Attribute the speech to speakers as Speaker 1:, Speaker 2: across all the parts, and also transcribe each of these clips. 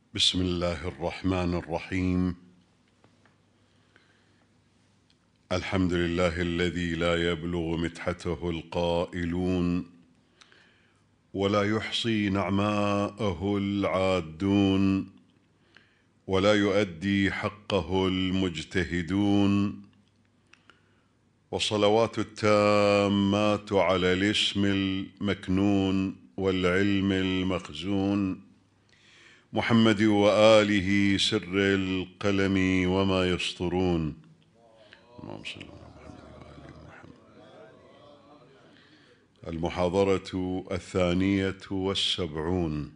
Speaker 1: بسم الله الرحمن الرحيم. الحمد لله الذي لا يبلغ مدحته القائلون ولا يحصي نعماءه العادون ولا يؤدي حقه المجتهدون، والصلوات التامات على الاسم المكنون والعلم المخزون محمد وآله سر القلم وما يسطرون. اللهم صل على محمد وآل محمد. المحاضرة 72.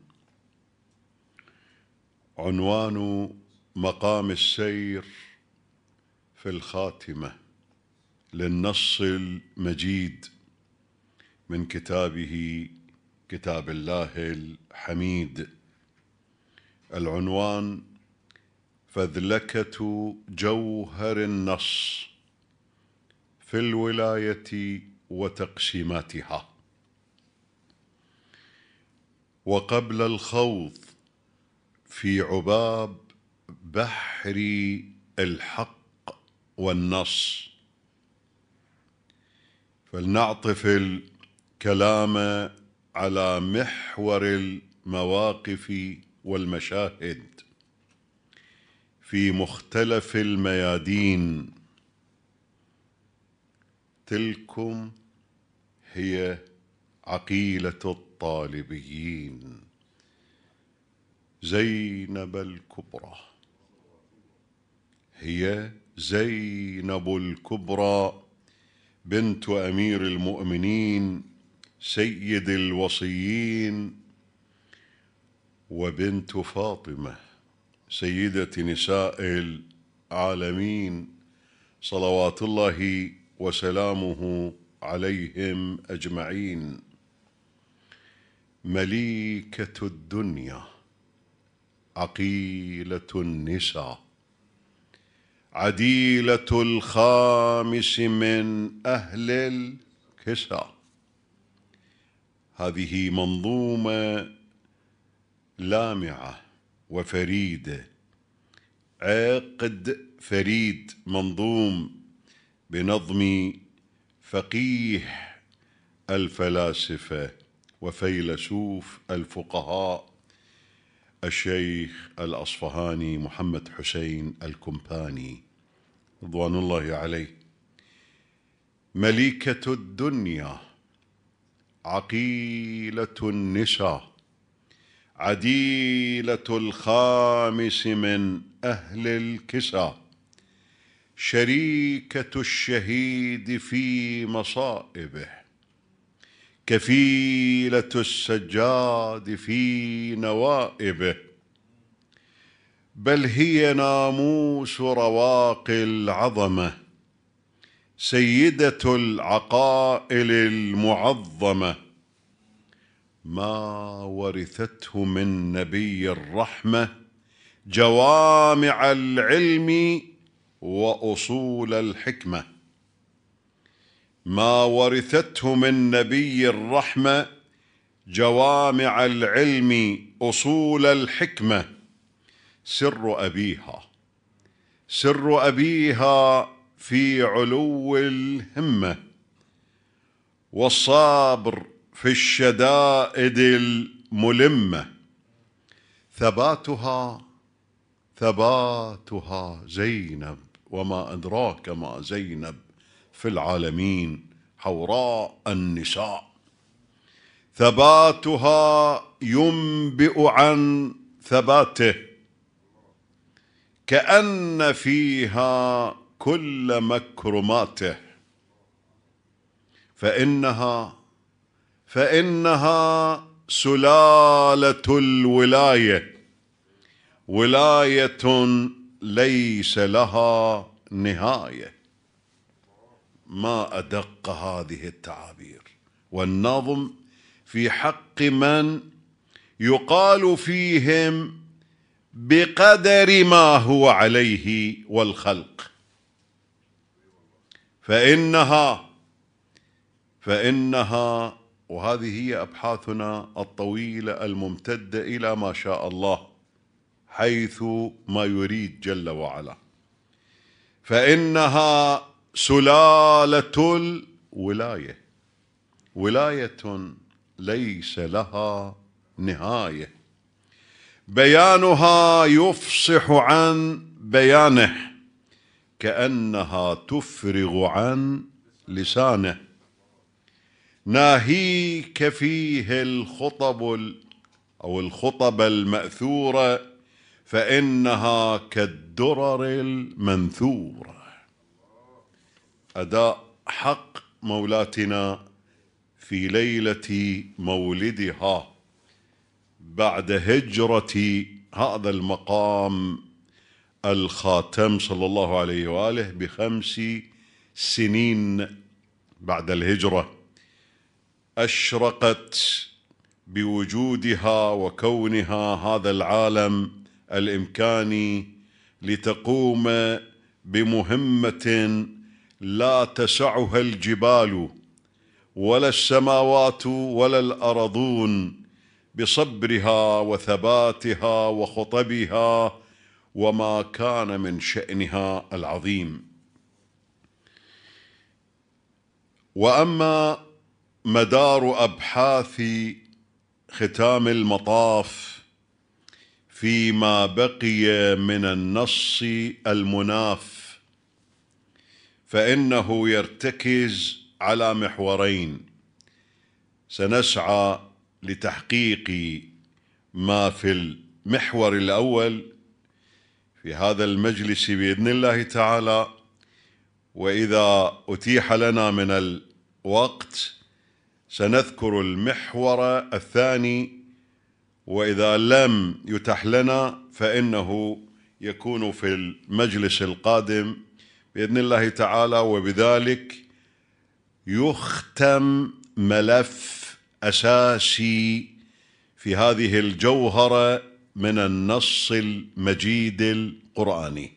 Speaker 1: عنوان مقام السير في الخاتمة للنص المجيد من كتابه كتاب الله الحميد. العنوان: فذلكة جوهر النص في الولاية وتقسيماتها. وقبل الخوض في عباب بحر الحق والنص، فلنعطف الكلام على محور المواقف والمشاهد في مختلف الميادين. تلكم هي عقيلة الطالبيين زينب الكبرى، هي زينب الكبرى بنت أمير المؤمنين سيد الوصيين، وبنت فاطمة سيدة نساء العالمين صلوات الله وسلامه عليهم أجمعين. مليكة الدنيا، عقيلة النساء، عديلة الخامس من أهل الكساء. هذه منظومة لامعة وفريدة، عقد فريد منظوم بنظم فقيه الفلاسفة وفيلسوف الفقهاء الشيخ الأصفهاني محمد حسين الكمباني رضوان الله عليه. مليكة الدنيا، عقيلة النساء، عديلة الخامس من أهل الكساء، شريكة الشهيد في مصائبه، كفيلة السجاد في نوائبه، بل هي ناموس رواقي العظمة، سيدة العقائل المعظمة، ما ورثته من نبي الرحمة جوامع العلم وأصول الحكمة. ما ورثته من نبي الرحمة جوامع العلم أصول الحكمة. سر أبيها في علو الهمة، والصابر في الشدائد الملمة. ثباتها زينب، وما أدراك ما زينب في العالمين، حوراء النساء. ثباتها ينبئ عن ثباته، كأن فيها كل مكرماته. فإنها سلالة الولاية، ولاية ليس لها نهاية. ما أدق هذه التعابير والنظم في حق من يقال فيهم بقدر ما هو عليه والخلق. فإنها وهذه هي أبحاثنا الطويلة الممتدة إلى ما شاء الله حيث ما يريد جل وعلا، فإنها سلالة الولاية، ولاية ليس لها نهاية، بيانها يفصح عن بيانه كأنها تفرغ عن لسانه، ناهيك فيه الخطب المأثورة فإنها كالدرر المنثورة. أداء حق مولاتنا في ليلة مولدها بعد هجرة هذا المقام الخاتم صلى الله عليه وآله ب5 سنين بعد الهجرة، أشرقت بوجودها وكونها هذا العالم الإمكاني لتقوم بمهمة لا تسعها الجبال ولا السماوات ولا الأرضون، بصبرها وثباتها وخطبها وما كان من شأنها العظيم. وأما مدار أبحاث ختام المطاف فيما بقي من النص المناف فإنه يرتكز على محورين، سنسعى لتحقيق ما في المحور الأول في هذا المجلس بإذن الله تعالى، وإذا أتيح لنا من الوقت سنذكر المحور الثاني، وإذا لم يتح لنا فإنه يكون في المجلس القادم بإذن الله تعالى. وبذلك يختم ملف أساسي في هذه الجوهرة من النص المجيد القرآني،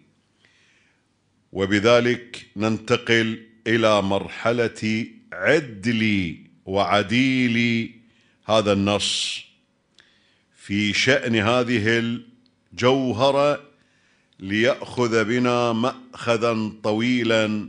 Speaker 1: وبذلك ننتقل إلى مرحلة عدل وعديل هذا النص في شأن هذه الجوهرة، ليأخذ بنا مأخذا طويلا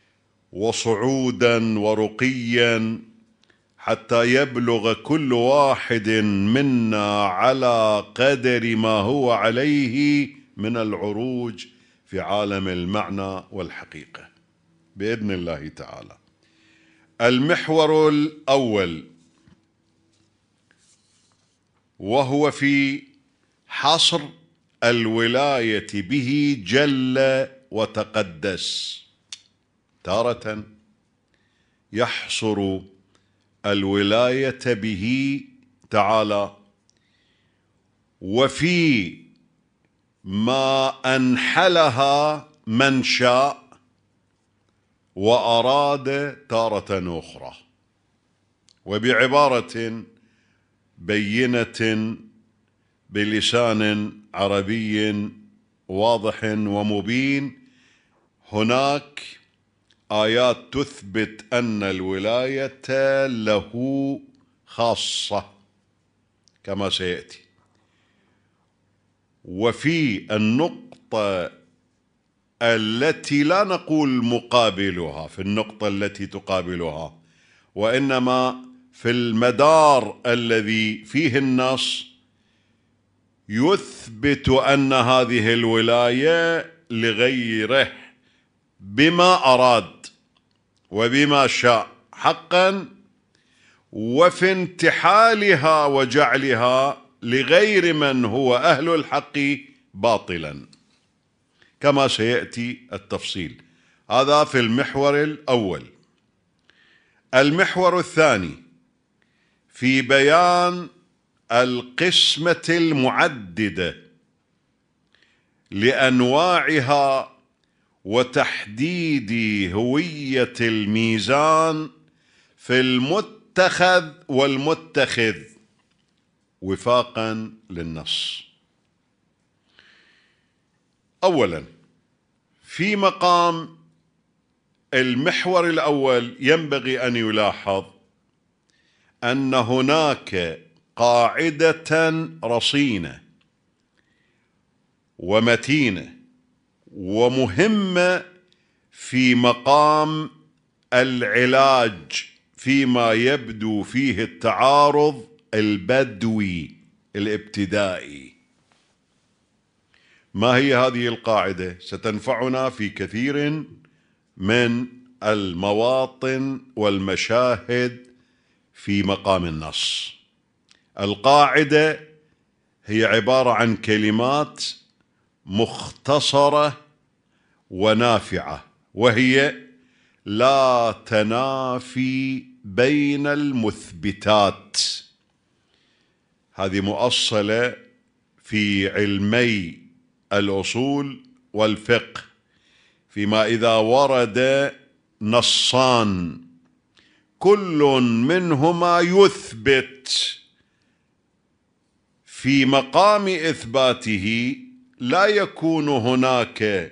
Speaker 1: وصعودا ورقيا حتى يبلغ كل واحد منا على قدر ما هو عليه من العروج في عالم المعنى والحقيقة بإذن الله تعالى. المحور الأول وهو في حصر الولاية به جل وتقدس. تارة يحصر الولاية به تعالى وفي ما أنحلها من شاء وأراد تارة أخرى، وبعبارة بينة بلسان عربي واضح ومبين، هناك آيات تثبت أن الولاية له خاصة كما سيأتي، وفي النقطة التي لا نقول مقابلها، في النقطة التي تقابلها، وإنما في المدار الذي فيه النص يثبت أن هذه الولاية لغيره بما أراد وبما شاء حقا، وفي انتحالها وجعلها لغير من هو أهل الحق باطلا كما سيأتي التفصيل. هذا في المحور الأول. المحور الثاني في بيان القسمة المعددة لأنواعها وتحديد هوية الميزان في المتخذ والمتخذ وفاقا للنص. أولا في مقام المحور الأول ينبغي أن يلاحظ أن هناك قاعدة رصينة ومتينة ومهمة في مقام العلاج فيما يبدو فيه التعارض البدوي الابتدائي. ما هي هذه القاعدة؟ ستنفعنا في كثير من المواطن والمشاهد في مقام النص. القاعدة هي عبارة عن كلمات مختصرة ونافعة، وهي: لا تنافي بين المثبتات. هذه مؤصلة في علمي الأصول والفقه، فيما إذا ورد نصان كل منهما يثبت، في مقام إثباته لا يكون هناك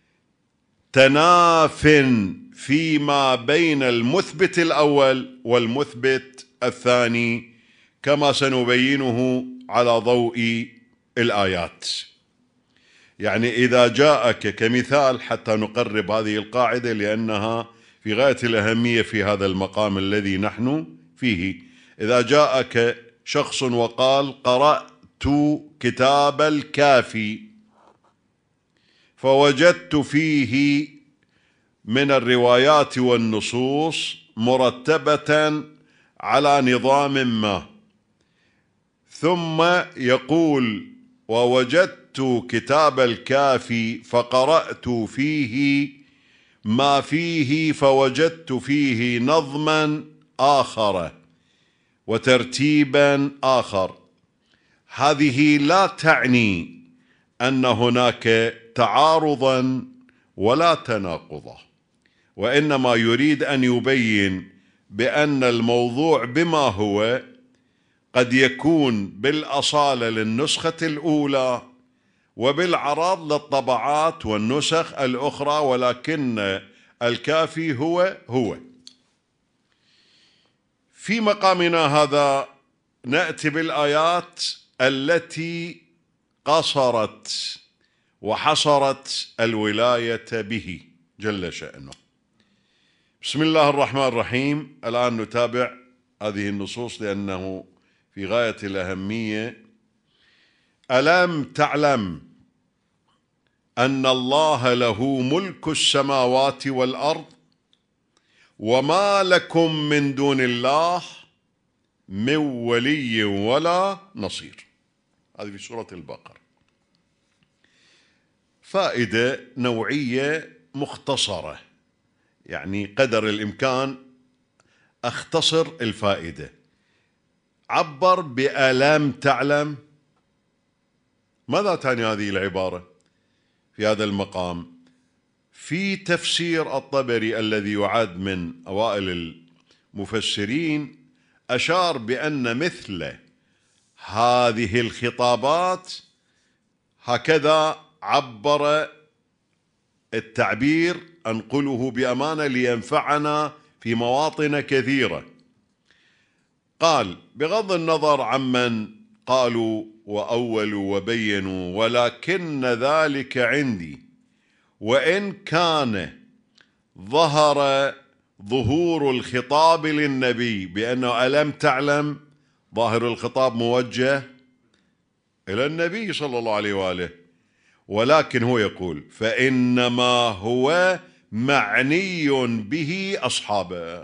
Speaker 1: تناف فيما بين المثبت الأول والمثبت الثاني، كما سنبينه على ضوء الآيات. يعني إذا جاءك كمثال، حتى نقرب هذه القاعدة لأنها في غاية الأهمية في هذا المقام الذي نحن فيه، إذا جاءك شخص وقال: قرأت كتاب الكافي، فوجدت فيه من الروايات والنصوص مرتبة على نظام ما، ثم يقول: ووجدت كتاب الكافي فقرأت فيه ما فيه فوجدت فيه نظما آخر وترتيبا آخر. هذه لا تعني أن هناك تعارضا ولا تناقضا، وإنما يريد أن يبين بأن الموضوع بما هو قد يكون بالأصالة للنسخة الأولى وبالعرض للطبعات والنسخ الأخرى، ولكن الكافي هو. في مقامنا هذا نأتي بالآيات التي قصرت وحصرت الولاية به جل شأنه. بسم الله الرحمن الرحيم. الآن نتابع هذه النصوص لأنه في غاية الأهمية. ألم تعلم أن الله له ملك السماوات والأرض وما لكم من دون الله من ولي ولا نصير. هذه في سورة البقرة. فائدة نوعية مختصرة، يعني قدر الإمكان أختصر الفائدة. عبر بألم تعلم. ماذا تعني هذه العبارة في هذا المقام؟ في تفسير الطبري الذي يعد من أوائل المفسرين أشار بأن مثل هذه الخطابات، هكذا عبر التعبير، أنقله بأمانة لينفعنا في مواطن كثيرة. قال: بغض النظر عمن قالوا وأولوا وبينوا، ولكن ذلك عندي، وإن كان ظهور الخطاب للنبي بأنه ألم تعلم، ظاهر الخطاب موجه إلى النبي صلى الله عليه وآله، ولكن هو يقول: فإنما هو معني به أصحابه.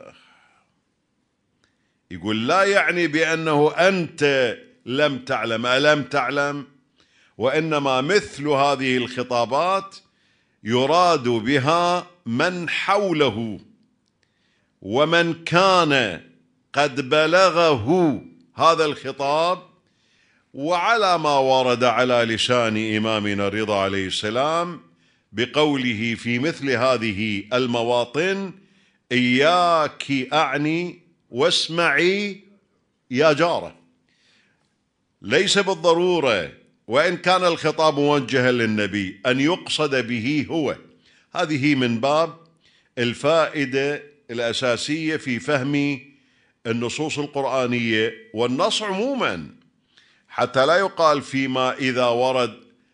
Speaker 1: يقول لا يعني بأنه أنت لم تعلم ألم تعلم، وإنما مثل هذه الخطابات يراد بها من حوله ومن كان قد بلغه هذا الخطاب، وعلى ما ورد على لسان إمامنا الرضا عليه السلام بقوله في مثل هذه المواطن: إياك أعني واسمعي يا جارة. ليس بالضرورة وإن كان الخطاب موجها للنبي أن يقصد به هو. هذه من باب الفائدة الأساسية في فهم النصوص القرآنية والنص عموما، حتى لا يقال فيما إذا ورد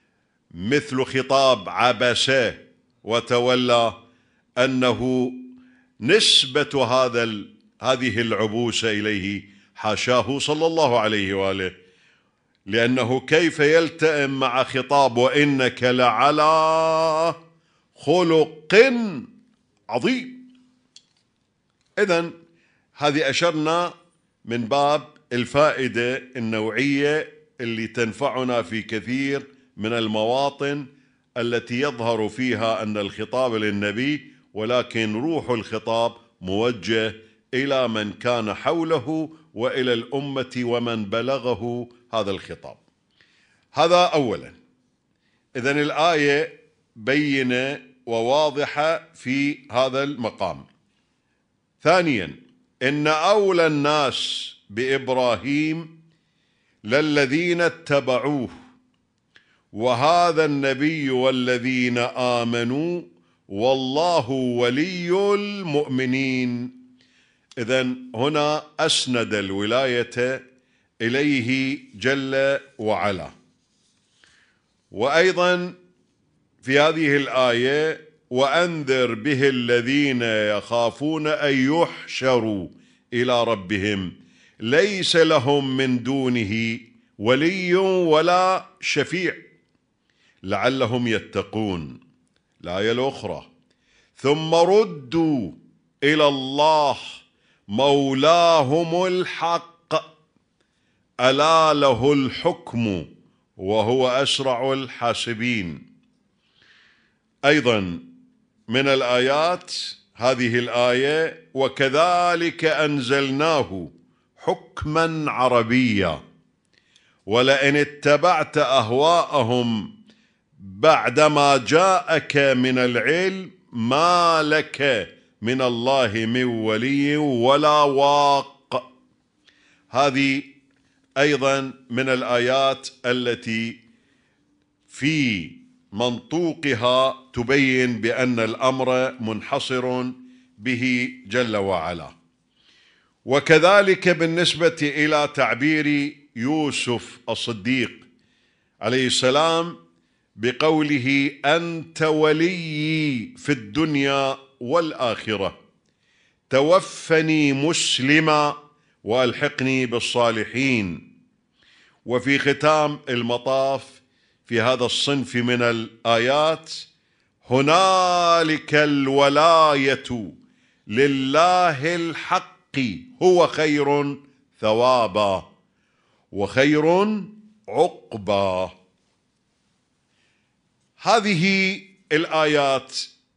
Speaker 1: مثل خطاب عبس وتولى، أنه نسبة هذه العبوسة إليه حاشاه صلى الله عليه وآله، لأنه كيف يلتئم مع خطاب وإنك لعلى خلق عظيم. إذن هذه أشرنا من باب الفائدة النوعية اللي تنفعنا في كثير من المواطن التي يظهر فيها أن الخطاب للنبي، ولكن روح الخطاب موجه إلى من كان حوله وإلى الأمة ومن بلغه هذا الخطاب. هذا أولا. إذن الآية بينة وواضحة في هذا المقام. ثانيا، إن أولى الناس بإبراهيم للذين اتبعوه وهذا النبي والذين آمنوا والله ولي المؤمنين. إذن هنا أسند الولاية إليه جل وعلا. وأيضا في هذه الآية وأنذر به الذين يخافون أن يحشروا إلى ربهم ليس لهم من دونه ولي ولا شفيع لعلهم يتقون. الآية الأخرى ثم ردوا إلى الله مولاهم الحق ألا له الحكم وهو أسرع الحاسبين. أيضا من الآيات هذه الآية وكذلك أنزلناه حكما عربيا ولئن اتبعت أهواءهم بعدما جاءك من العلم ما لك من الله من ولي ولا واق. هذه أيضا من الآيات التي في منطوقها تبين بأن الأمر منحصر به جل وعلا. وكذلك بالنسبة إلى تعبير يوسف الصديق عليه السلام بقوله أنت ولي في الدنيا والآخرة توفني مسلما وألحقني بالصالحين. وفي ختام المطاف في هذا الصنف من الآيات هنالك الولاية لله الحق هو خير ثوابا وخير عقبا. هذه الآيات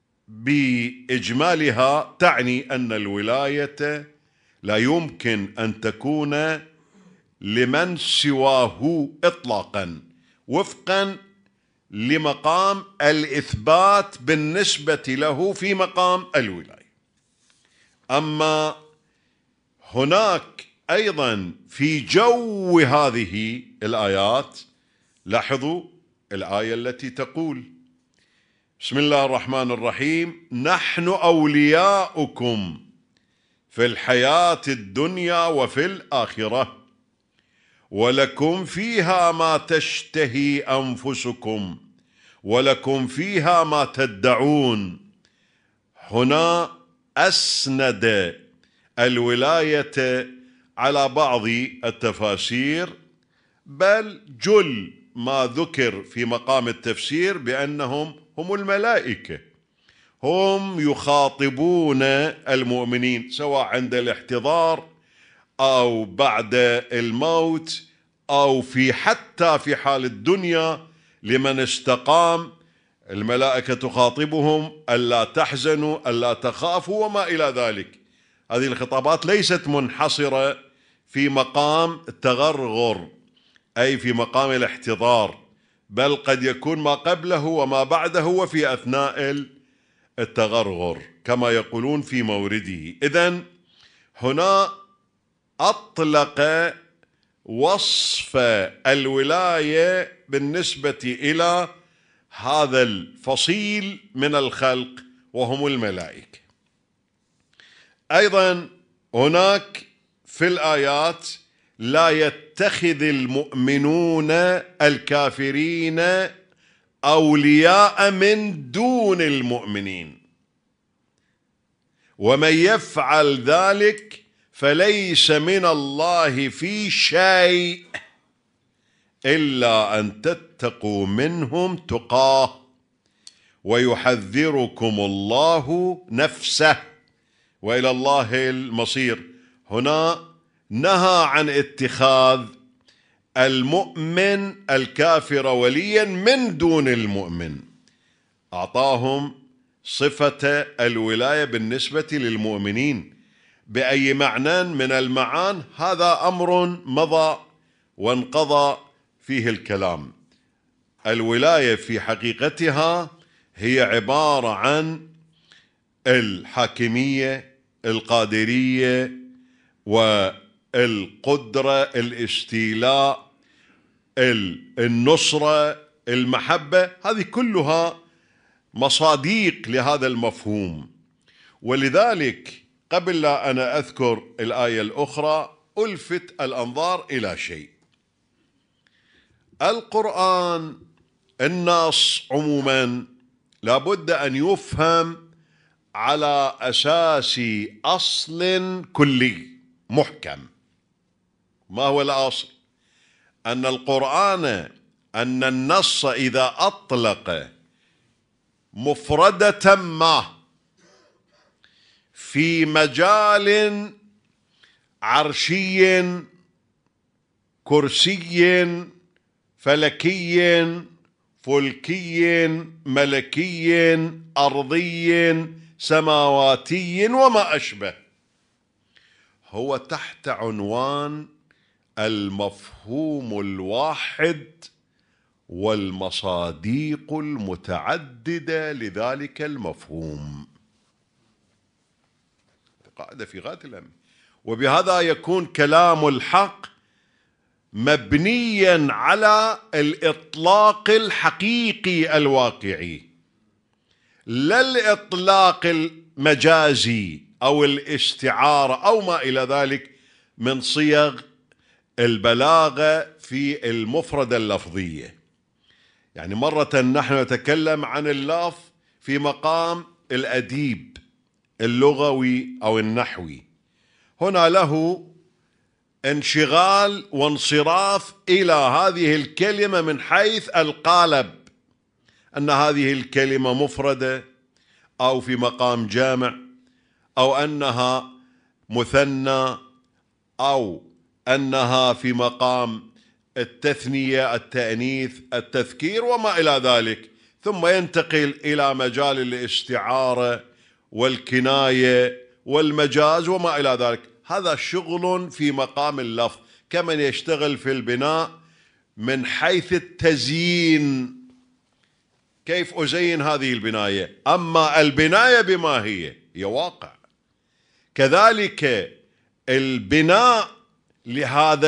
Speaker 1: بإجمالها تعني أن الولاية لا يمكن أن تكون لمن سواه إطلاقا وفقا لمقام الإثبات بالنسبة له في مقام الولاية. أما هناك أيضا في جو هذه الآيات لاحظوا الآية التي تقول بسم الله الرحمن الرحيم نحن أولياؤكم في الحياة الدنيا وفي الآخرة ولكم فيها ما تشتهي أنفسكم ولكم فيها ما تدعون. هنا أسند الولاية على بعض التفاسير بل جل ما ذكر في مقام التفسير بأنهم هم الملائكة، هم يخاطبون المؤمنين سواء عند الاحتضار أو بعد الموت أو حتى في حال الدنيا لمن استقام. الملائكة تخاطبهم ألا تحزنوا ألا تخافوا وما إلى ذلك. هذه الخطابات ليست منحصرة في مقام التغرغر أي في مقام الاحتضار، بل قد يكون ما قبله وما بعده وفي أثناء التغرغر كما يقولون في مورده. إذن هنا أطلق وصف الولاية بالنسبة إلى هذا الفصيل من الخلق وهم الملائكة. أيضا هناك في الآيات لا يتخذ المؤمنون الكافرين أولياء من دون المؤمنين، ومن يفعل ذلك فليس من الله في شيء إلا أن تتقوا منهم تقاه ويحذركم الله نفسه وإلى الله المصير. هنا نهى عن اتخاذ المؤمن الكافر وليا من دون المؤمن، أعطاهم صفة الولاية بالنسبة للمؤمنين بأي معنى من المعان، هذا أمر مضى وانقضى فيه الكلام. الولاية في حقيقتها هي عبارة عن الحاكمية، القادرية، والقدرة، الاستيلاء، النصرة، المحبة، هذه كلها مصاديق لهذا المفهوم. ولذلك قبل لا أنا أذكر الآية الأخرى ألفت الأنظار إلى شيء. القرآن النص عموما لابد أن يفهم على أساس أصل كلي محكم. ما هو الأصل؟ أن القرآن، أن النص إذا أطلق مفردة ما في مجال عرشي كرسي فلكي فلكي ملكي أرضي سماواتي وما أشبه، هو تحت عنوان المفهوم الواحد والمصاديق المتعددة لذلك المفهوم. قاعدة في غاية الأهمية، وبهذا يكون كلام الحق مبنيا على الإطلاق الحقيقي الواقعي، لا الإطلاق المجازي أو الاستعارة أو ما إلى ذلك من صيغ البلاغة في المفردة اللفظية. يعني مرة نحن نتكلم عن اللفظ في مقام الأديب اللغوي أو النحوي، هنا له انشغال وانصراف إلى هذه الكلمة من حيث القالب، أن هذه الكلمة مفردة أو في مقام جامع، أو أنها مثنى، أو أنها في مقام التثنية، التأنيث، التذكير وما إلى ذلك، ثم ينتقل إلى مجال الاستعارة والكناية والمجاز وما إلى ذلك. هذا شغل في مقام اللفظ، كمن يشتغل في البناء من حيث التزيين، كيف أزين هذه البناية. أما البناية بما هي واقع، كذلك البناء لهذا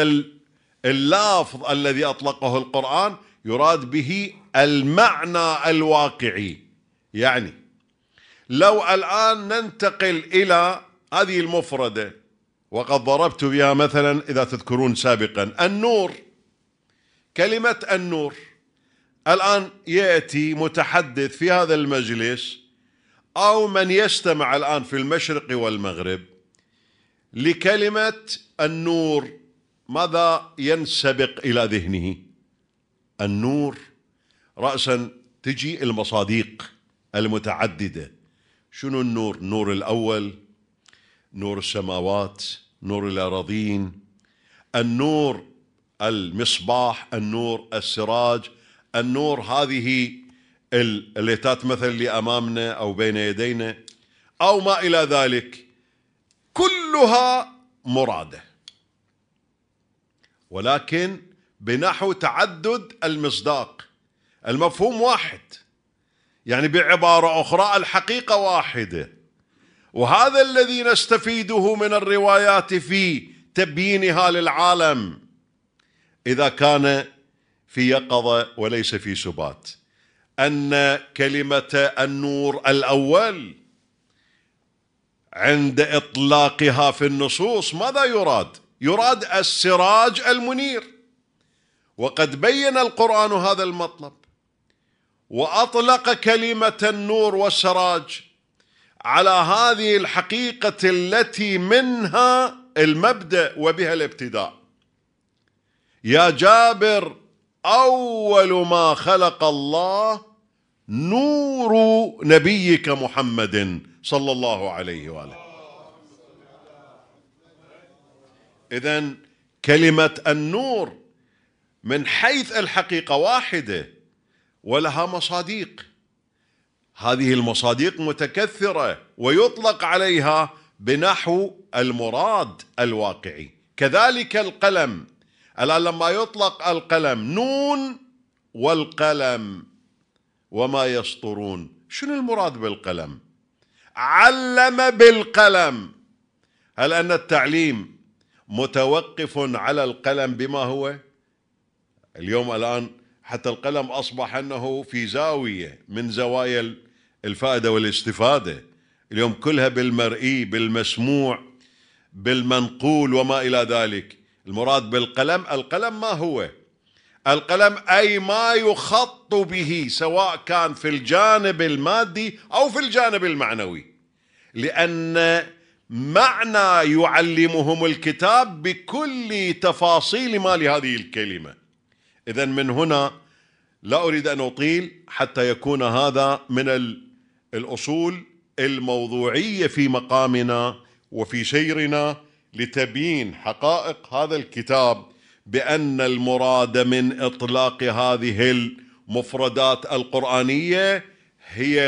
Speaker 1: اللفظ الذي أطلقه القرآن يراد به المعنى الواقعي. يعني لو الآن ننتقل إلى هذه المفردة، وقد ضربت بها مثلا إذا تذكرون سابقا النور، كلمة النور، الآن يأتي متحدث في هذا المجلس أو من يستمع الآن في المشرق والمغرب لكلمة النور، ماذا ينسبق إلى ذهنه؟ النور رأسا تجي المصاديق المتعددة. شنو النور؟ نور الأول، نور السماوات، نور الأراضين، النور المصباح، النور السراج، النور هذه اللي تتمثل لي أمامنا أو بين يدينا أو ما إلى ذلك، كلها مرادة، ولكن بنحو تعدد المصداق. المفهوم واحد، يعني بعبارة أخرى الحقيقة واحدة، وهذا الذي نستفيده من الروايات في تبيينها للعالم إذا كان في يقظة وليس في سبات، أن كلمة النور الأول عند إطلاقها في النصوص ماذا يراد؟ يراد السراج المنير، وقد بين القرآن هذا المطلب، وأطلق كلمة النور والسراج على هذه الحقيقة التي منها المبدأ وبها الابتداء. يا جابر، أول ما خلق الله نور نبيك محمد صلى الله عليه وآله. إذن كلمة النور من حيث الحقيقة واحدة ولها مصاديق، هذه المصاديق متكثرة ويطلق عليها بنحو المراد الواقعي. كذلك القلم، الآن لما يطلق القلم نون والقلم وما يسطرون، شنو المراد بالقلم؟ علم بالقلم. هل أن التعليم متوقف على القلم بما هو؟ اليوم الآن حتى القلم أصبح أنه في زاوية من زوايا الفائدة والاستفادة، اليوم كلها بالمرئي، بالمسموع، بالمنقول وما إلى ذلك. المراد بالقلم، القلم ما هو؟ القلم أي ما يخط به، سواء كان في الجانب المادي أو في الجانب المعنوي، لأن معنى يعلمهم الكتاب بكل تفاصيل ما لهذه الكلمة. إذن من هنا لا أريد أن أطيل حتى يكون هذا من الأصول الموضوعية في مقامنا وفي سيرنا لتبيين حقائق هذا الكتاب، بأن المراد من إطلاق هذه المفردات القرآنية هي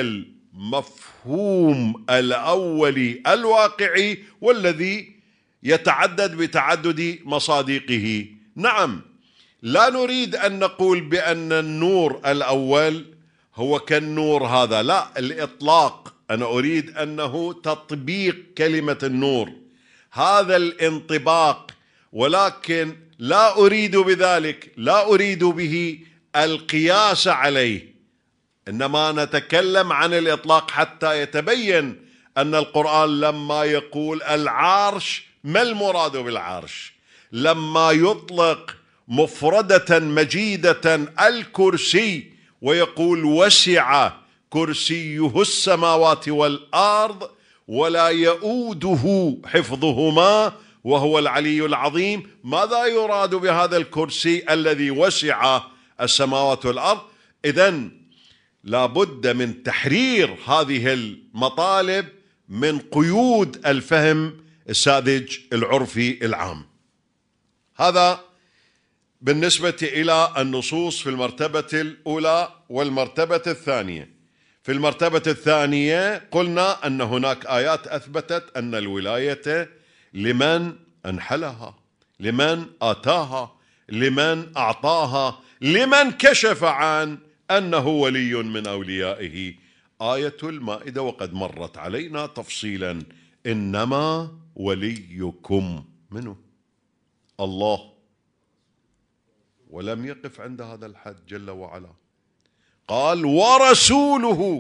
Speaker 1: المفهوم الأولي الواقعي والذي يتعدد بتعدد مصادقه. نعم، لا نريد أن نقول بأن النور الأول هو كالنور هذا، لا، الإطلاق، أنا أريد أنه تطبيق كلمة النور، هذا الانطباق، ولكن لا أريد بذلك، لا أريد به القياس عليه، إنما نتكلم عن الإطلاق حتى يتبين أن القرآن لما يقول العرش، ما المراد بالعرش؟ لما يطلق مفردة مجيدة الكرسي ويقول وسع كرسيه السماوات والأرض ولا يؤوده حفظهما وهو العلي العظيم، ماذا يراد بهذا الكرسي الذي وسع السماوات والأرض؟ إذن لابد من تحرير هذه المطالب من قيود الفهم الساذج العرفي العام. هذا بالنسبة إلى النصوص في المرتبة الأولى والمرتبة الثانية. في المرتبة الثانية قلنا أن هناك آيات أثبتت أن الولاية لمن أنحلها، لمن آتاها، لمن أعطاها، لمن كشف عن أنه ولي من أوليائه. آية المائدة وقد مرت علينا تفصيلا، إنما وليكم منه الله، ولم يقف عند هذا الحد جل وعلا، قال ورسوله،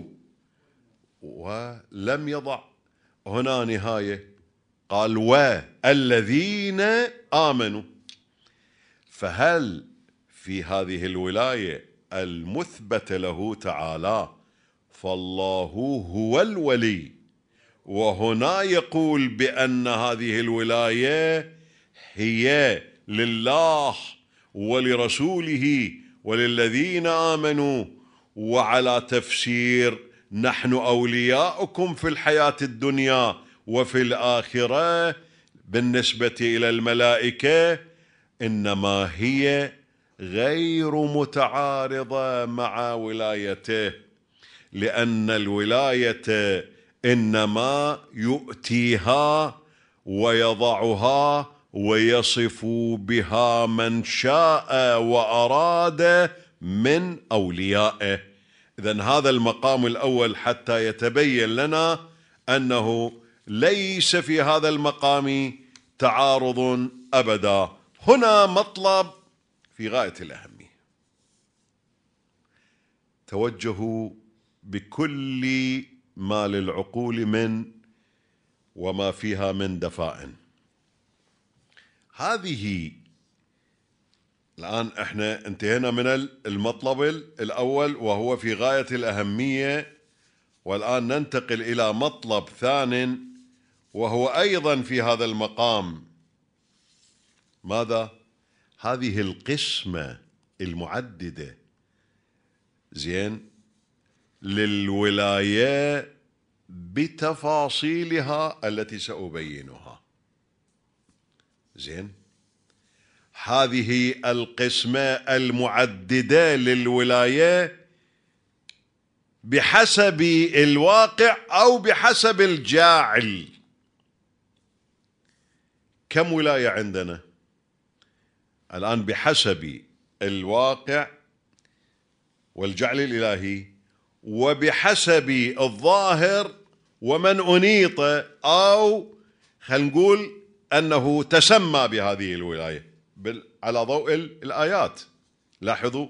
Speaker 1: ولم يضع هنا نهاية، قال والذين آمنوا. فهل في هذه الولاية المثبتة له تعالى فالله هو الولي، وهنا يقول بأن هذه الولاية هي لله ولرسوله وللذين آمنوا، وعلى تفسير نحن أولياؤكم في الحياة الدنيا وفي الآخرة بالنسبة إلى الملائكة، إنما هي غير متعارضة مع ولايته، لأن الولاية إنما يؤتيها ويضعها ويصف بها من شاء وأراد من أوليائه. إذن هذا المقام الأول حتى يتبين لنا أنه ليس في هذا المقام تعارض أبدا. هنا مطلب في غاية الأهمية، توجهوا بكل ما للعقول من وما فيها من دفائن. هذه الآن احنا انتهينا من المطلب الأول وهو في غاية الأهمية، والآن ننتقل إلى مطلب ثان وهو أيضا في هذا المقام. ماذا؟ هذه القسمة المعددة زين للولاية بتفاصيلها التي سأبينها. زين، هذه القسمة المعددة للولاية بحسب الواقع أو بحسب الجاعل. كم ولاية عندنا الآن بحسب الواقع والجعل الإلهي وبحسب الظاهر ومن أنيط أو خلينا نقول أنه تسمى بهذه الولاية على ضوء الآيات. لاحظوا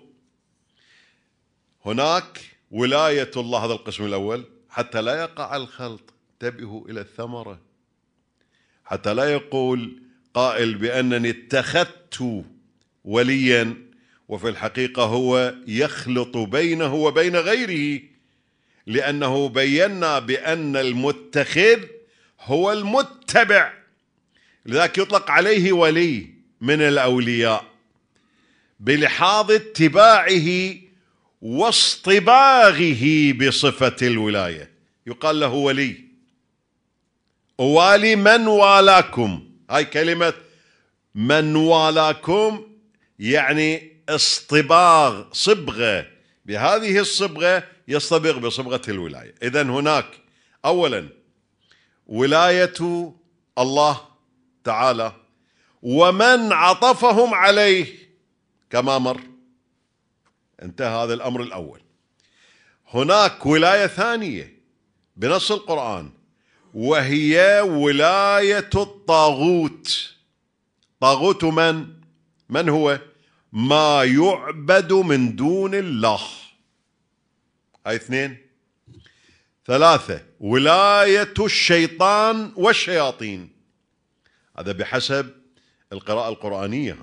Speaker 1: هناك ولاية الله، هذا القسم الأول، حتى لا يقع الخلط. انتبهوا إلى الثمرة، حتى لا يقول قائل بأنني اتخذت وليا وفي الحقيقة هو يخلط بينه وبين غيره، لأنه بينا بأن المتخذ هو المتبع، لذلك يطلق عليه ولي من الأولياء بلحاظ اتباعه واصطباغه بصفة الولاية، يقال له ولي. أوالي من والاكم، هاي كلمة من والاكم يعني اصطباغ، صبغة، بهذه الصبغة يصطبغ بصبغة الولاية. إذن هناك أولا ولاية الله تعالى ومن عطفهم عليه كما مر، انتهى هذا الأمر الأول. هناك ولاية ثانية بنص القرآن وهي ولاية الطاغوت. طاغوت من هو؟ ما يعبد من دون الله. هاي اثنين. ثلاثة ولاية الشيطان والشياطين، هذا بحسب القراءة القرآنية.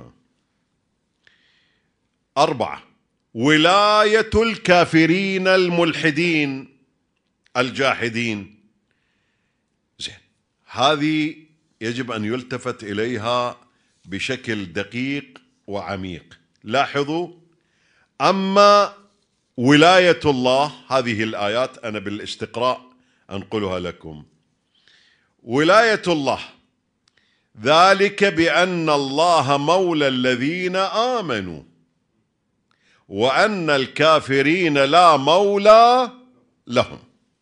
Speaker 1: أربعة ولاية الكافرين الملحدين الجاحدين. زين، هذه يجب أن يلتفت إليها بشكل دقيق وعميق. لاحظوا، أما ولاية الله، هذه الآيات أنا بالاستقراء أنقلها لكم. ولاية الله ذلك بأن الله مولى الذين آمنوا وأن الكافرين لا مولى لهم.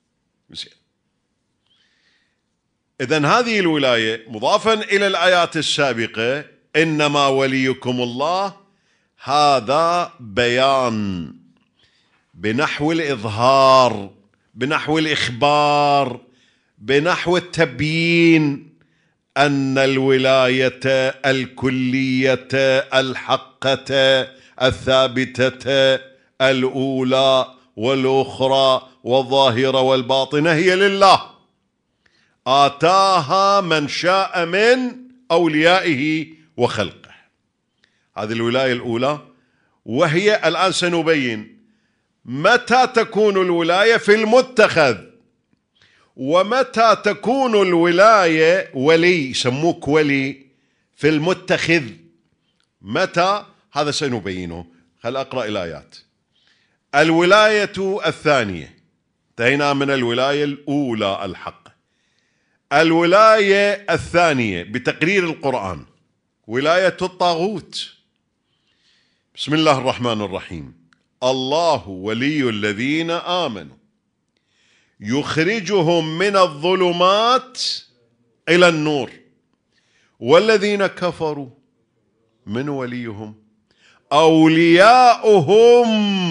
Speaker 1: إذن هذه الولاية مضافا إلى الآيات السابقة، إنما وليكم الله، هذا بيان بنحو الإظهار، بنحو الإخبار، بنحو التبيين أن الولاية الكلية الحقة الثابتة الأولى والأخرى والظاهرة والباطنة هي لله، آتاها من شاء من أوليائه وخلقه. هذه الولاية الأولى، وهي الآن سنبين متى تكون الولاية في المتخذ ومتى تكون الولاية ولي، يسموك ولي في المتخذ. متى؟ هذا سنبينه. خل أقرأ الآيات. الولاية الثانية، انتهينا من الولاية الأولى الحق. الولاية الثانية بتقرير القرآن ولاية الطاغوت. بسم الله الرحمن الرحيم. الله ولي الذين آمنوا يخرجهم من الظلمات إلى النور، والذين كفروا من وليهم أولياؤهم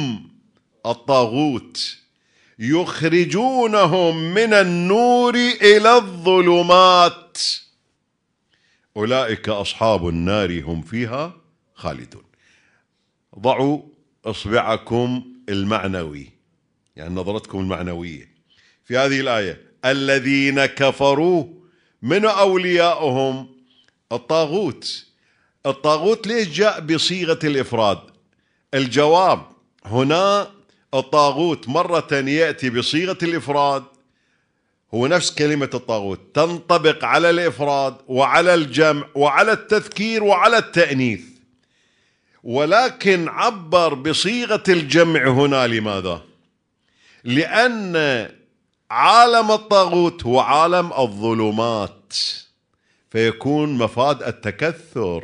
Speaker 1: الطاغوت يخرجونهم من النور إلى الظلمات أولئك أصحاب النار هم فيها خالدون. ضعوا إصبعكم المعنوي، يعني نظرتكم المعنوية في هذه الآية. الذين كفروا من أولياؤهم الطاغوت، الطاغوت ليش جاء بصيغة الإفراد؟ الجواب هنا الطاغوت مرة يأتي بصيغة الإفراد، هو نفس كلمة الطاغوت، تنطبق على الإفراد وعلى الجمع وعلى التذكير وعلى التأنيث، ولكن عبر بصيغة الجمع هنا. لماذا؟ لأن عالم الطاغوت هو عالم الظلمات، فيكون مفاد التكثر.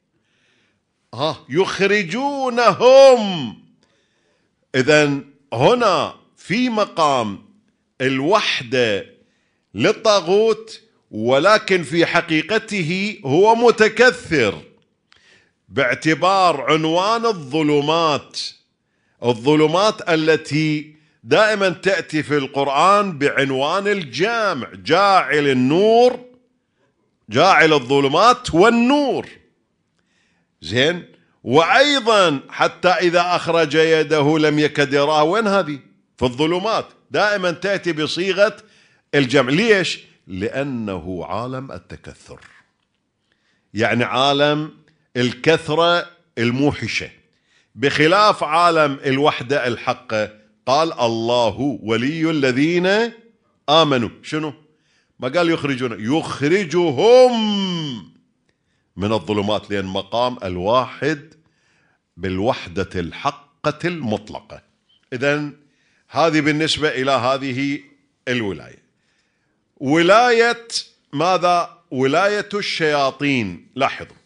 Speaker 1: يخرجونهم. إذن هنا في مقام الوحدة للطاغوت، ولكن في حقيقته هو متكثر باعتبار عنوان الظلمات. الظلمات التي دائما تأتي في القرآن بعنوان الجامع، جاعل النور، جاعل الظلمات والنور. زين. وأيضا حتى إذا أخرج يده لم يكد يراه، وين هذه؟ في الظلمات، دائما تأتي بصيغة الجمع. ليش؟ لأنه عالم التكثر، يعني عالم الكثرة الموحشة، بخلاف عالم الوحدة الحقة. قال الله ولي الذين آمنوا. شنو؟ ما قال يخرجهم من الظلمات، لأن مقام الواحد بالوحدة الحقة المطلقة. إذن هذه بالنسبة إلى هذه الولاية. ولاية ماذا؟ ولاية الشياطين. لاحظوا،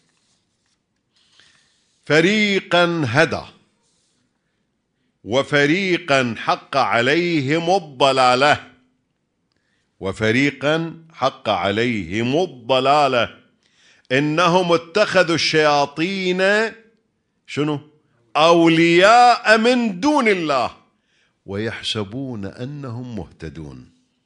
Speaker 1: فريقا هدى وفريقا حق عليهم الضلالة، وفريقا حق عليهم الضلالة إنهم اتخذوا الشياطين شنو؟ أولياء من دون الله ويحسبون أنهم مهتدون.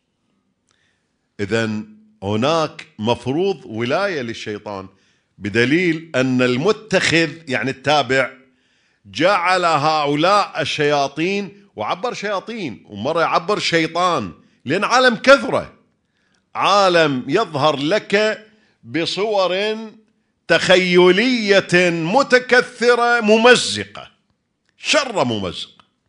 Speaker 1: إذن هناك مفروض ولاية للشيطان، بدليل أن المتخذ يعني التابع جعل هؤلاء الشياطين، وعبر شياطين ومرة يعبر شيطان، لأن عالم كثرة، عالم يظهر لك بصور تخيلية متكثرة ممزقة، شر ممزق.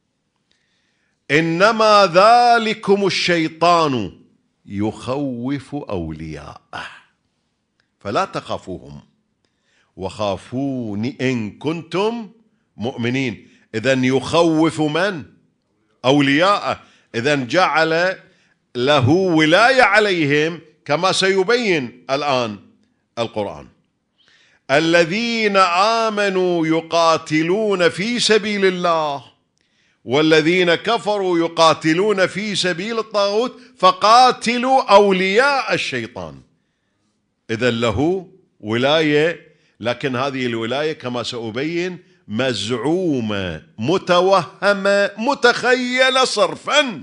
Speaker 1: إنما ذلكم الشيطان يخوف أولياءه فلا تخافوهم وخافون إن كنتم مؤمنين. إذن يخوف من؟ أولياءه. إذن جعل له ولاية عليهم، كما سيبين الآن القرآن. الذين آمنوا يقاتلون في سبيل الله والذين كفروا يقاتلون في سبيل الطاغوت فقاتلوا أولياء الشيطان. إذن له ولاية، لكن هذه الولاية كما سأبين مزعومة متوهمة متخيلة صرفا.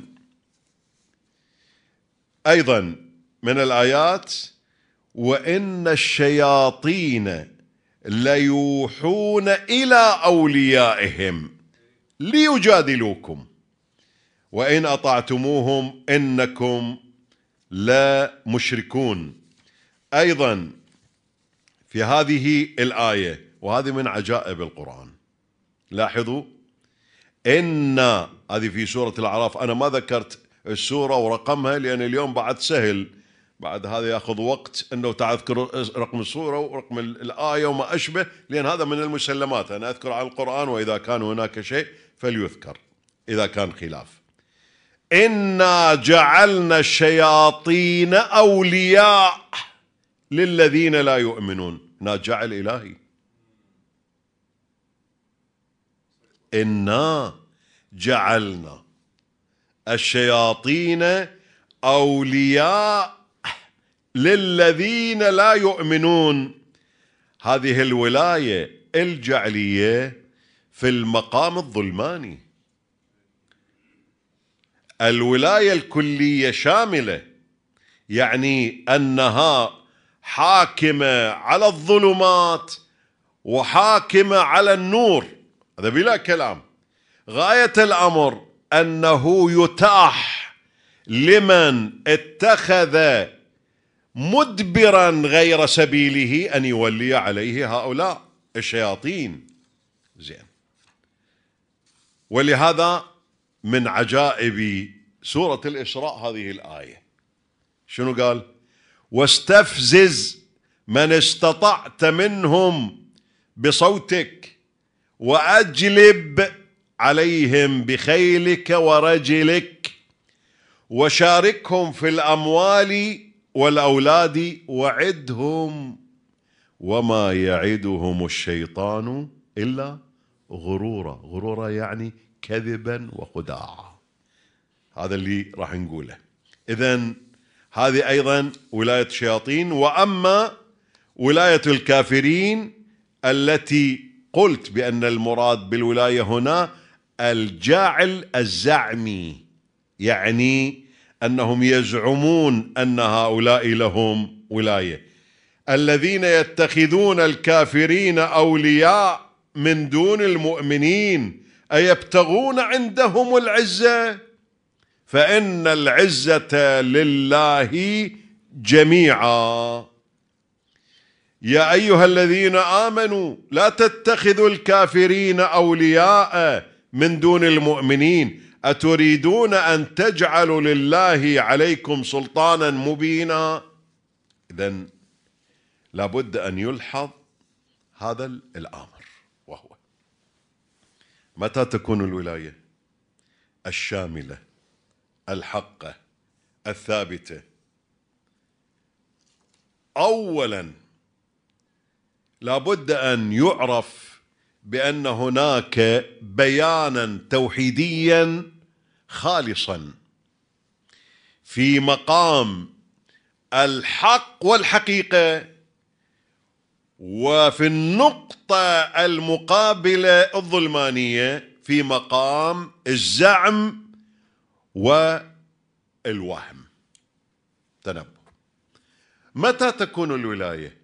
Speaker 1: أيضا من الآيات: وإن الشياطين ليوحون إلى أوليائهم ليجادلوكم وإن أطعتموهم إنكم لا مشركون. أيضا في هذه الآية، وهذه من عجائب القرآن، لاحظوا إن هذه في سورة الأعراف. أنا ما ذكرت السورة ورقمها لأن اليوم بعد سهل، بعد هذا يأخذ وقت أنه تذكر رقم السورة ورقم الآية وما أشبه، لأن هذا من المسلمات. أنا أذكر عن القرآن، وإذا كان هناك شيء فليذكر إذا كان خلاف. إنا جعلنا الشياطين أولياء للذين لا يؤمنون. هنا جعل إلهي. إنا جعلنا الشياطين أولياء للذين لا يؤمنون. هذه الولاية الجعلية في المقام الظلماني. الولاية الكلية شاملة، يعني أنها حاكمة على الظلمات وحاكمة على النور، هذا بلا كلام. غاية الأمر أنه يتاح لمن اتخذ مدبرا غير سبيله أن يولي عليه هؤلاء الشياطين. زين. ولهذا من عجائب سورة الإسراء هذه الآية شنو قال؟ واستفزز من استطعت منهم بصوتك وأجلب عليهم بخيلك ورجلك وشاركهم في الأموال والأولاد وعدهم وما يعدهم الشيطان إلا غرورا. غرورا يعني كذبا وخداعا. هذا اللي راح نقوله. إذن هذه أيضا ولاية الشياطين. وأما ولاية الكافرين التي قلت بأن المراد بالولاية هنا الجاعل الزعمي، يعني أنهم يزعمون أن هؤلاء لهم ولاية. الذين يتخذون الكافرين أولياء من دون المؤمنين أيبتغون عندهم العزة فإن العزة لله جميعا. يا أيها الذين آمنوا لا تتخذوا الكافرين أولياء من دون المؤمنين أتريدون أن تجعلوا لله عليكم سلطانا مبينا. إذن لابد أن يلحظ هذا الأمر، وهو متى تكون الولاية الشاملة الحقة الثابتة؟ أولا لابد أن يعرف بأن هناك بيانا توحيديا خالصا في مقام الحق والحقيقة، وفي النقطة المقابلة الظلمانية في مقام الزعم والوهم. تنبه. متى تكون الولاية؟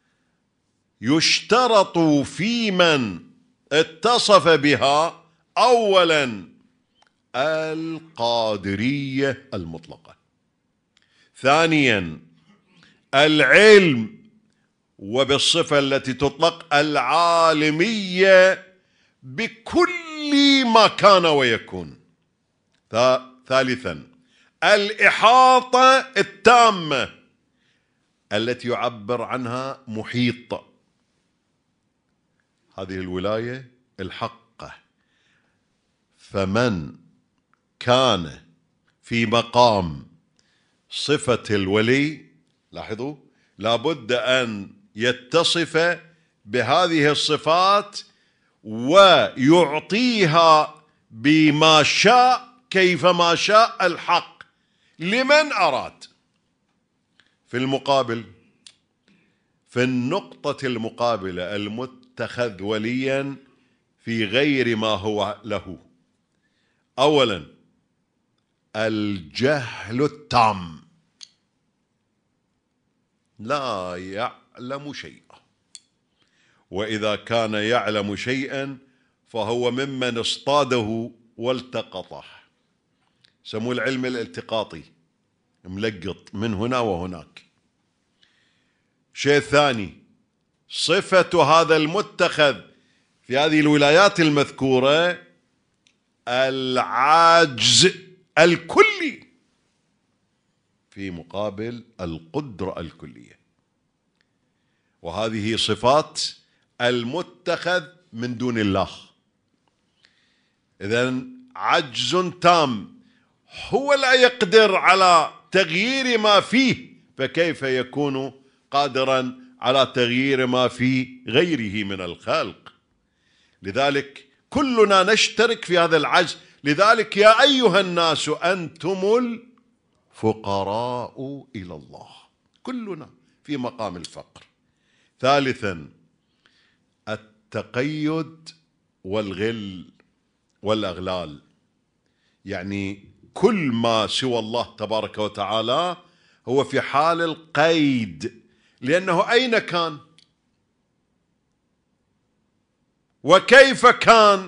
Speaker 1: يشترط في من اتصف بها أولا القادرية المطلقة، ثانيا العلم وبالصفة التي تطلق العالمية بكل ما كان ويكون، ثالثا الإحاطة التامة التي يعبر عنها محيط. هذه الولاية الحقة. فمن كان في مقام صفة الولي، لاحظوا، لابد أن يتصف بهذه الصفات ويعطيها بما شاء كيفما شاء الحق لمن أراد. في المقابل، في النقطة المقابلة المتخذ وليا في غير ما هو له، أولا الجهل التام، لا يعلم شيئا، وإذا كان يعلم شيئا فهو ممن اصطاده والتقطه. سموه العلم الالتقاطي، ملقط من هنا وهناك. شيء ثاني، صفة هذا المتخذ في هذه الولايات المذكورة العجز الكلي في مقابل القدرة الكلية، وهذه صفات المتخذ من دون الله. إذن عجز تام، هو لا يقدر على تغيير ما فيه، فكيف يكون قادرا على تغيير ما في غيره من الخلق؟ لذلك كلنا نشترك في هذا العجز. لذلك يا أيها الناس أنتم الفقراء إلى الله، كلنا في مقام الفقر. ثالثا التقيد والغل والأغلال، يعني كل ما سوى الله تبارك وتعالى هو في حال القيد، لأنه أين كان وكيف كان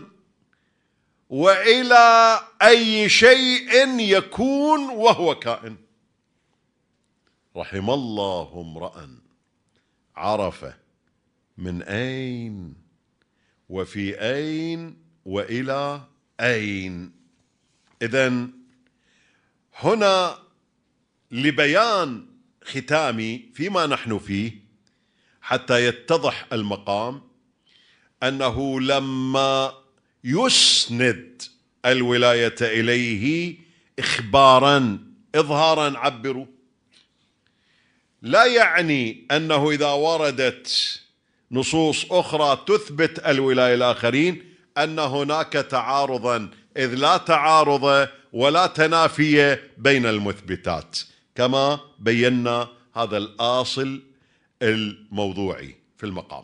Speaker 1: وإلى أي شيء يكون وهو كائن. رحم الله امرأ عرف من أين وفي أين وإلى أين. إذن هنا لبيان ختامي فيما نحن فيه حتى يتضح المقام، أنه لما يسند الولاية إليه إخبارا إظهارا عبروا، لا يعني أنه إذا وردت نصوص أخرى تثبت الولاية الآخرين أن هناك تعارضا، إذ لا تعارض ولا تنافي بين المثبتات، كما بينا هذا الأصل الموضوعي في المقام.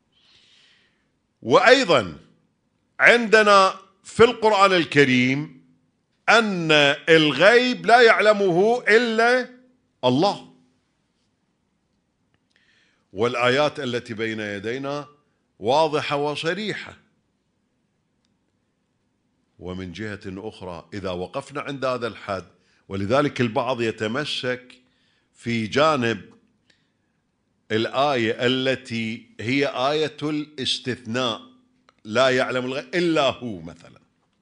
Speaker 1: وأيضا عندنا في القرآن الكريم أن الغيب لا يعلمه إلا الله، والآيات التي بين يدينا واضحة وصريحة. ومن جهة أخرى إذا وقفنا عند هذا الحد، ولذلك البعض يتمسك في جانب الآية التي هي آية الاستثناء، لا يعلم الغيب إلا هو مثلا،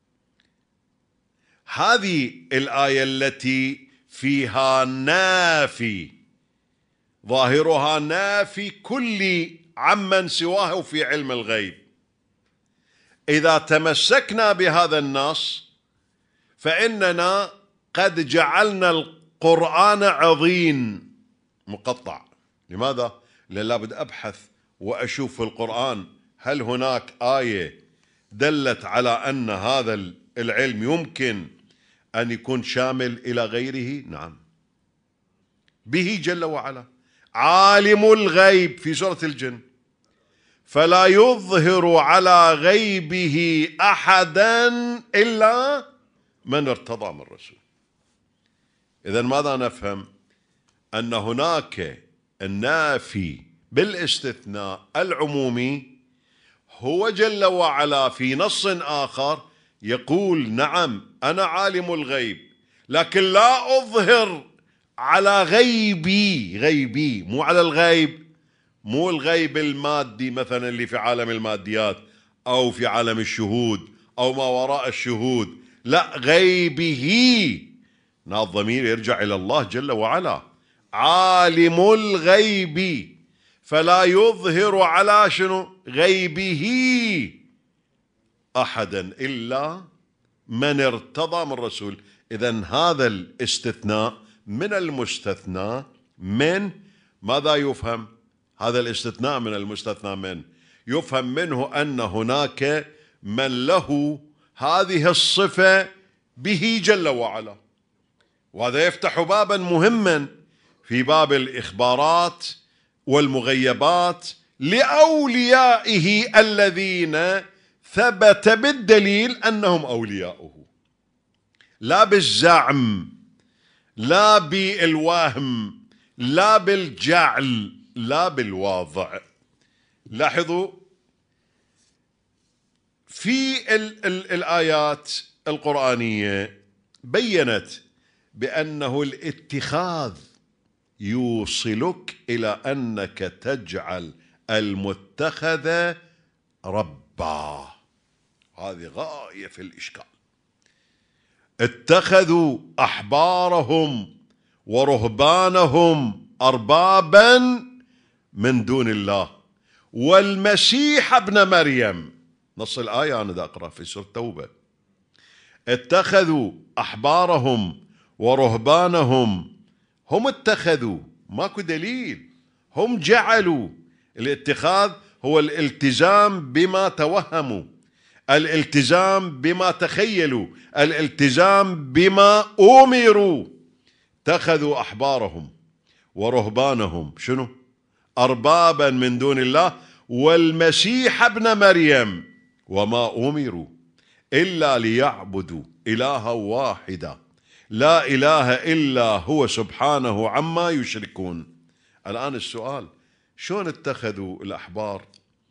Speaker 1: هذه الآية التي فيها نافي، ظاهرها نافي كل عمن سواه في علم الغيب. إذا تمسكنا بهذا النص فإننا قد جعلنا القرآن عظيم مقطع. لماذا؟ لأن لابد أبحث وأشوف في القرآن هل هناك آية دلت على أن هذا العلم يمكن أن يكون شامل إلى غيره. نعم، به جل وعلا عالم الغيب في سورة الجن، فلا يظهر على غيبه أحدا إلا من ارتضى من رسول. إذن ماذا نفهم؟ أن هناك النافي بالاستثناء العمومي هو جل وعلا في نص آخر يقول نعم أنا عالم الغيب، لكن لا أظهر على غيبي مو على الغيب، مو الغيب المادي مثلا اللي في عالم الماديات أو في عالم الشهود أو ما وراء الشهود، لا، غيبه. الضمير يرجع إلى الله جل وعلا، عالم الغيب فلا يظهر على شنو؟ غيبه أحدا إلا من ارتضى من رسول. إذن هذا الاستثناء من المستثنى من ماذا يفهم؟ هذا الاستثناء من المستثنى من يفهم منه أن هناك من له هذه الصفة به جل وعلا، وهذا يفتح بابا مهما في باب الإخبارات والمغيبات لأوليائه الذين ثبت بالدليل أنهم أولياؤه، لا بالزعم، لا بالوهم، لا بالجعل، لا بالواضع. لاحظوا في الآيات القرآنية بيّنت بأنه الاتخاذ يوصلك إلى أنك تجعل المتخذ ربا. هذه غاية في الإشكال. اتخذوا أحبارهم ورهبانهم أربابا من دون الله والمسيح ابن مريم. نص الآية أنا دا أقرأ في سورة التوبة. اتخذوا أحبارهم ورهبانهم، هم اتخذوا، ماكو دليل، هم جعلوا. الاتخاذ هو الالتزام بما توهموا، الالتزام بما تخيلوا، الالتزام بما أمروا. اتخذوا أحبارهم ورهبانهم شنو؟ أربابا من دون الله والمسيح ابن مريم وما أمروا إلا ليعبدوا إلها واحدا لا إله إلا هو سبحانه عما يشركون. الآن السؤال، شلون اتخذوا الأحبار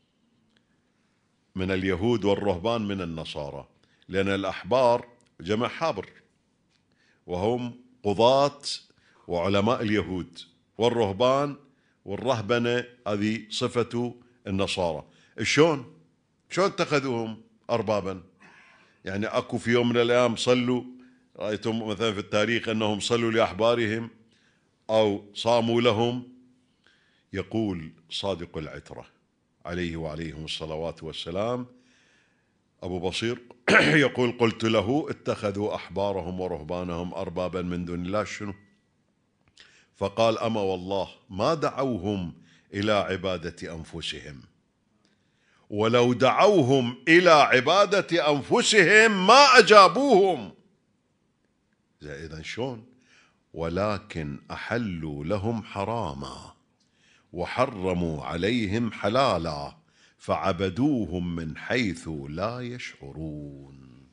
Speaker 1: من اليهود والرهبان من النصارى؟ لأن الأحبار جمع حابر، وهم قضاة وعلماء اليهود، والرهبان والرهبنة هذه صفة النصارى. شلون اتخذوهم أربابا؟ يعني أكو في يوم من الأيام صلوا، رأيتم مثلا في التاريخ أنهم صلوا لأحبارهم أو صاموا لهم؟ يقول صادق العترة عليه وعليهم الصلوات والسلام أبو بصير يقول: قلت له: اتخذوا أحبارهم ورهبانهم أربابا من دون الله، شنو؟ فقال: أما والله ما دعوهم إلى عبادة أنفسهم، ولو دعوهم إلى عبادة أنفسهم ما أجابوهم. إذن شلون؟ ولكن أحلوا لهم حراما وحرموا عليهم حلالا فعبدوهم من حيث لا يشعرون.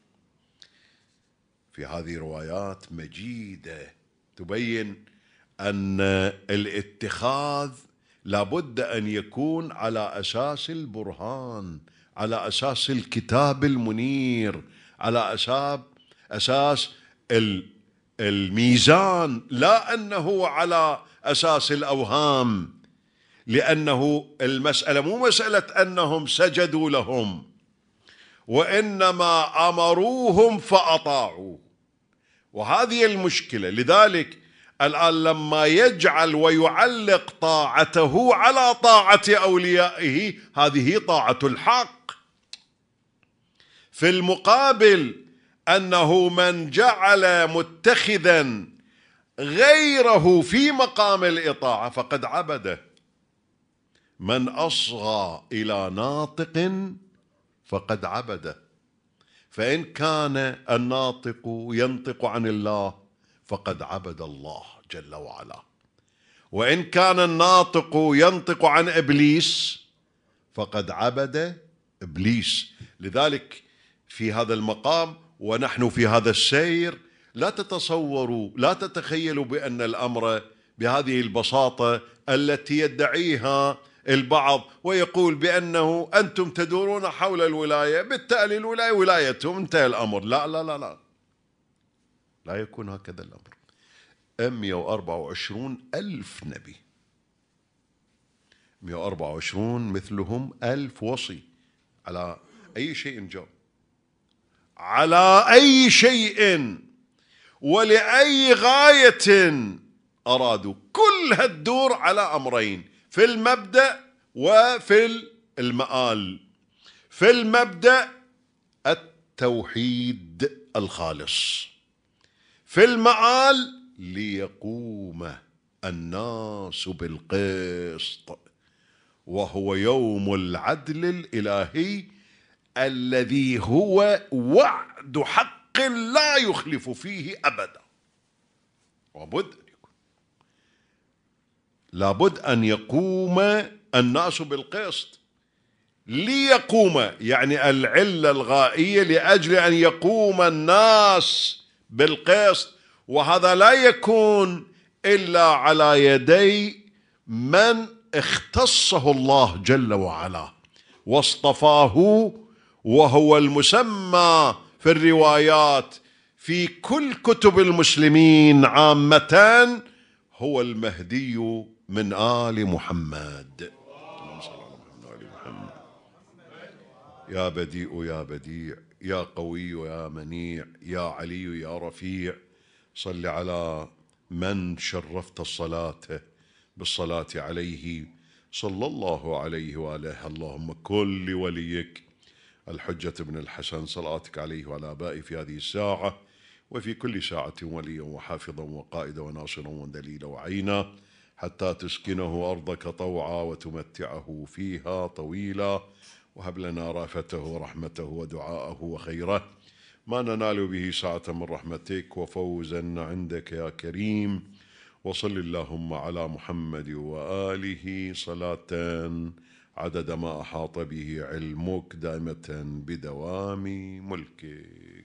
Speaker 1: في هذه روايات مجيدة تبين أن الاتخاذ لابد أن يكون على أساس البرهان، على أساس الكتاب المنير، على أساس الميزان، لا أنه على أساس الأوهام، لأنه المسألة مو مسألة أنهم سجدوا لهم، وإنما أمروهم فأطاعوا، وهذه المشكلة. لذلك الآن لما يجعل ويعلق طاعته على طاعة أوليائه، هذه طاعة الحق. في المقابل أنه من جعل متخذا غيره في مقام الإطاعة فقد عبده. من أصغى إلى ناطق فقد عبده، فإن كان الناطق ينطق عن الله فقد عبد الله جل وعلا، وإن كان الناطق ينطق عن إبليس فقد عبد إبليس. لذلك في هذا المقام ونحن في هذا السير لا تتصوروا، لا تتخيلوا بأن الأمر بهذه البساطة التي يدعيها البعض ويقول بأنه أنتم تدورون حول الولاية، بالتالي الولاية ولايتهم، انتهى الأمر. لا لا لا لا، لا يكون هكذا الأمر. 124 ألف نبي، 124 مثلهم 1000 وصي، على أي شيء جاء، على أي شيء ولأي غاية أرادوا، كلها تدور على أمرين في المبدأ وفي المآل. في المبدأ التوحيد الخالص، في المآل ليقوم الناس بالقسط، وهو يوم العدل الإلهي الذي هو وعد حق لا يخلف فيه أبدا. لابد أن يقوم الناس بالقسط. ليقوم يعني العلة الغائية لأجل أن يقوم الناس بالقسط، وهذا لا يكون إلا على يدي من اختصه الله جل وعلا واصطفاه، وهو المسمى في الروايات في كل كتب المسلمين عامة هو المهدي من آل محمد. اللهم صل على محمد وآل محمد. يا بديء يا بديع، يا قوي يا منيع، يا علي يا رفيع، صل على من شرفت الصلاة بالصلاة عليه صلى الله عليه وآله. اللهم كن لوليك الحجة بن الحسن صلاتك عليه وعلى آبائه في هذه الساعة وفي كل ساعة وليا وحافظا وقائدا وناصرا ودليلا وعينا، حتى تسكنه أرضك طوعا وتمتعه فيها طويلا، وهب لنا رافته ورحمته ودعاءه وخيره ما ننال به ساعة من رحمتك وفوزا عندك يا كريم. وصل اللهم على محمد وآله صلاة عدد ما أحاط به علمك دائمة بدوام ملكك.